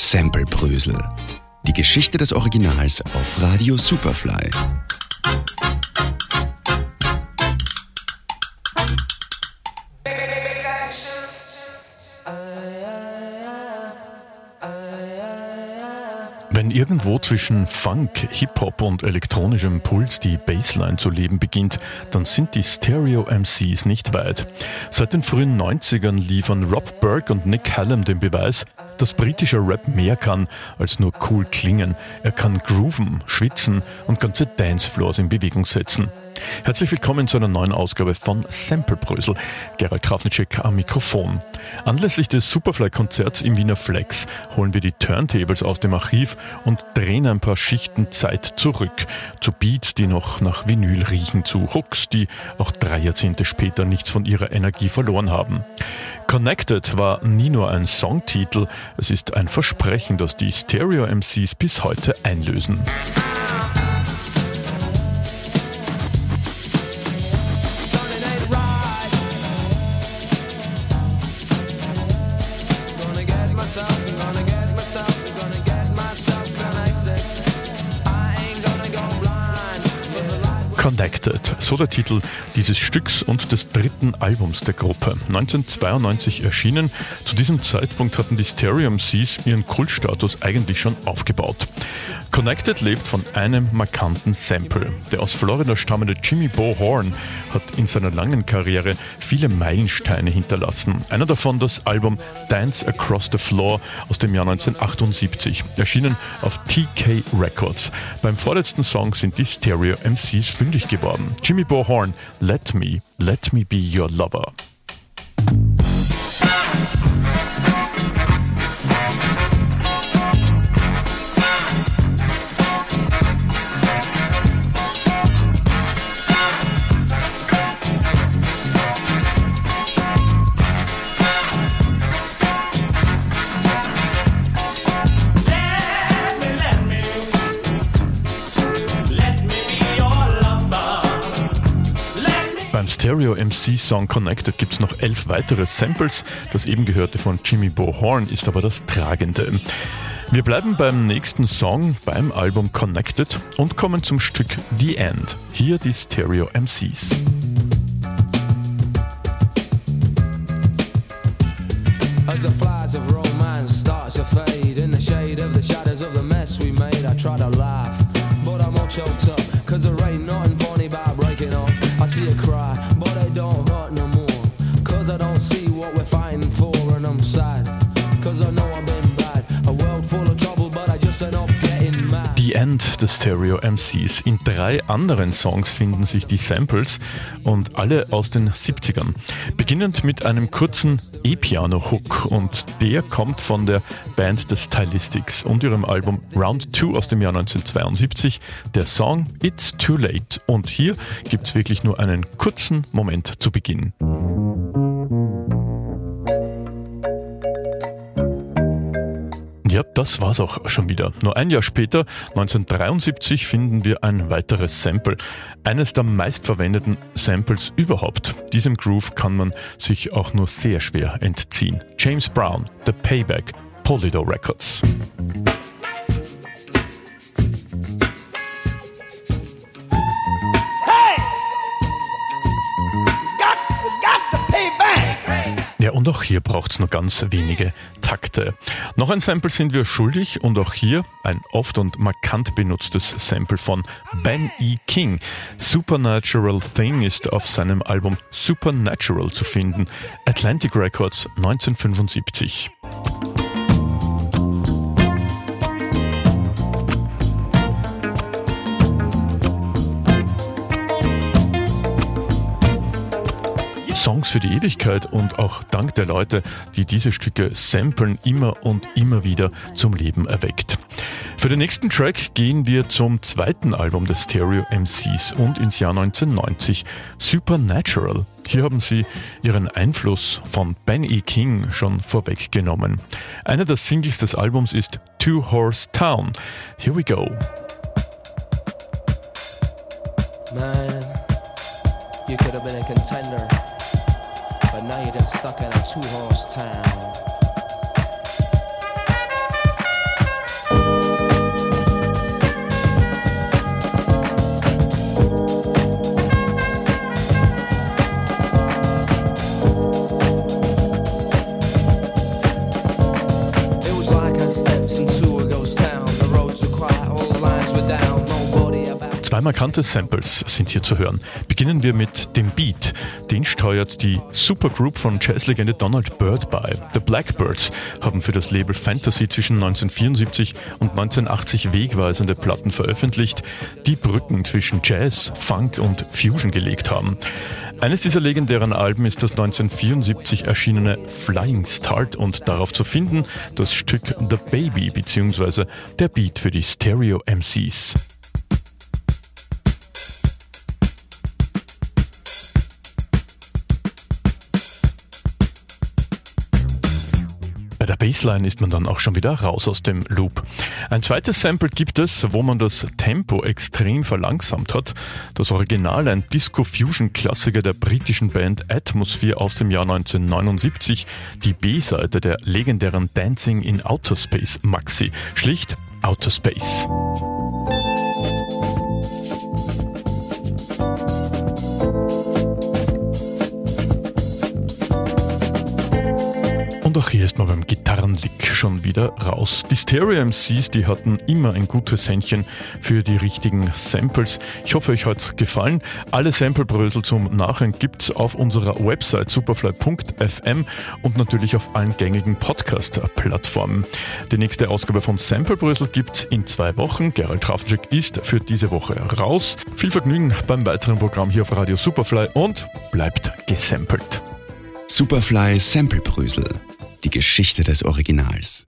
Samplebrösel. Die Geschichte des Originals auf Radio Superfly. Wenn irgendwo zwischen Funk, Hip-Hop und elektronischem Puls die Bassline zu leben beginnt, dann sind die Stereo MCs nicht weit. Seit den frühen 90ern liefern Rob Burke und Nick Hallam den Beweis, dass britischer Rap mehr kann als nur cool klingen. Er kann grooven, schwitzen und ganze Dancefloors in Bewegung setzen. Herzlich willkommen zu einer neuen Ausgabe von Samplebrösel. Gerald Krafnicek am Mikrofon. Anlässlich des Superfly-Konzerts im Wiener Flex holen wir die Turntables aus dem Archiv und drehen ein paar Schichten Zeit zurück. Zu Beats, die noch nach Vinyl riechen, zu Hooks, die auch 3 Jahrzehnte später nichts von ihrer Energie verloren haben. Connected war nie nur ein Songtitel, es ist ein Versprechen, das die Stereo-MCs bis heute einlösen. Connected, so der Titel dieses Stücks und des 3. Albums der Gruppe. 1992 erschienen. Zu diesem Zeitpunkt hatten die Stereo MCs ihren Kultstatus eigentlich schon aufgebaut. Connected lebt von einem markanten Sample. Der aus Florida stammende Jimmy Bo Horn hat in seiner langen Karriere viele Meilensteine hinterlassen. Einer davon das Album Dance Across the Floor aus dem Jahr 1978, erschienen auf TK Records. Beim vorletzten Song sind die Stereo MCs fündig geworden. Jimmy Bo Horn, Let Me Be Your Lover. Beim Stereo MC Song Connected gibt es noch 11 weitere Samples. Das eben gehörte von Jimmy Bo Horn ist aber das Tragende. Wir bleiben beim nächsten Song beim Album Connected und kommen zum Stück The End. Hier die Stereo MCs. As the flies of romance starts to fade in the shade of the shadows of the mess we made, I try to laugh, but I'm all choked up, cause there ain't nothing funny about breaking up. I see you cry, but it don't hurt no more, cause I don't see what we're fighting for, and I'm sad, cause I know I've been bad, a world full of trouble, but I just end up getting mad. The End des Stereo MCs. In 3 anderen Songs finden sich die Samples und alle aus den 70ern. Beginnend mit einem kurzen E-Piano-Hook und der kommt von der Band The Stylistics und ihrem Album Round 2 aus dem Jahr 1972, der Song It's Too Late. Und hier gibt's wirklich nur einen kurzen Moment zu Beginn. Ja, das war's auch schon wieder. Nur ein Jahr später, 1973, finden wir ein weiteres Sample. Eines der meistverwendeten Samples überhaupt. Diesem Groove kann man sich auch nur sehr schwer entziehen. James Brown, The Payback, Polydor Records. Ja, und auch hier braucht's nur ganz wenige Takte. Noch ein Sample sind wir schuldig und auch hier ein oft und markant benutztes Sample von Ben E. King. Supernatural Thing ist auf seinem Album Supernatural zu finden. Atlantic Records 1975. Songs für die Ewigkeit und auch dank der Leute, die diese Stücke samplen, immer und immer wieder zum Leben erweckt. Für den nächsten Track gehen wir zum 2. Album des Stereo MCs und ins Jahr 1990, Supernatural. Hier haben sie ihren Einfluss von Ben E. King schon vorweggenommen. Einer der Singles des Albums ist Two Horse Town. Here we go. Man, you could have been a contender, but now you're just stuck in a 2-horse town. 2 markante Samples sind hier zu hören. Beginnen wir mit dem Beat. Den steuert die Supergroup von Jazzlegende Donald Byrd bei. The Blackbirds haben für das Label Fantasy zwischen 1974 und 1980 wegweisende Platten veröffentlicht, die Brücken zwischen Jazz, Funk und Fusion gelegt haben. Eines dieser legendären Alben ist das 1974 erschienene Flying Start und darauf zu finden das Stück The Baby bzw. der Beat für die Stereo MCs. Bei der Bassline ist man dann auch schon wieder raus aus dem Loop. Ein zweites Sample gibt es, wo man das Tempo extrem verlangsamt hat. Das Original, ein Disco-Fusion-Klassiker der britischen Band Atmosphere aus dem Jahr 1979, die B-Seite der legendären Dancing in Outer Space Maxi, schlicht Outer Space. Und auch hier ist man beim Gitarrenlick schon wieder raus. Die Stereo MCs, die hatten immer ein gutes Händchen für die richtigen Samples. Ich hoffe, euch hat's gefallen. Alle Samplebrösel zum Nachhören gibt's auf unserer Website superfly.fm und natürlich auf allen gängigen Podcast-Plattformen. Die nächste Ausgabe von Samplebrösel gibt's in 2 Wochen. Gerald Trafenschek ist für diese Woche raus. Viel Vergnügen beim weiteren Programm hier auf Radio Superfly und bleibt gesampelt. Superfly Samplebrösel. Die Geschichte des Originals.